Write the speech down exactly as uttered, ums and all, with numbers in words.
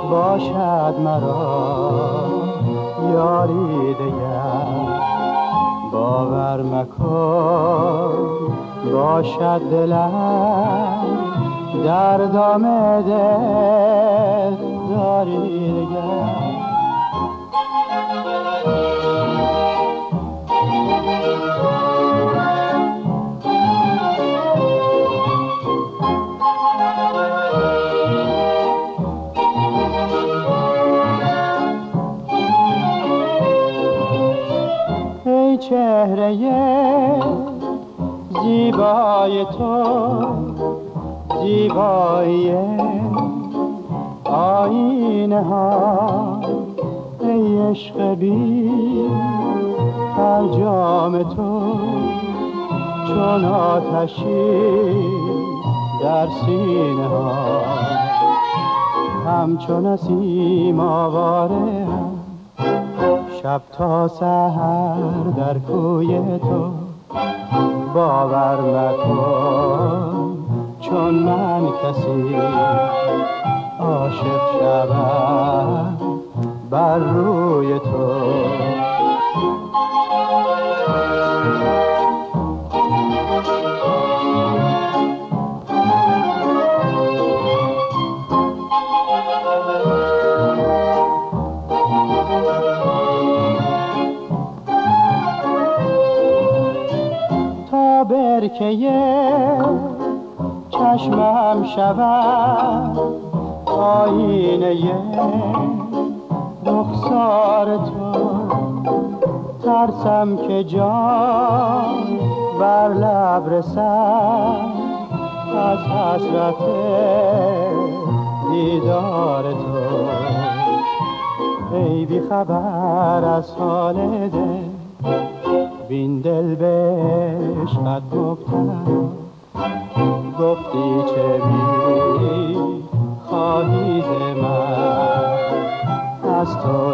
باشد مرا یاری دگر، باور مکن باشد دلم در دام دل داری دگر. ای چهره زیبای تو، زیبایی آینه ها، ای عشق بی فرجام تو، چون آتشی در سینه ها، همچون نسیم آواره شب تا سحر در کوی تو. باور مکن چون من کسی عاشق شوم بر روی تو. برکه چشمم شود آینه رخسار تو، ترسم که جان بر لب رسد از حسرت دیدار تو. ای بی خبر از حال دل، بین دل به عشقت مبتلا، گفتی چه می خواهی ز من، از تو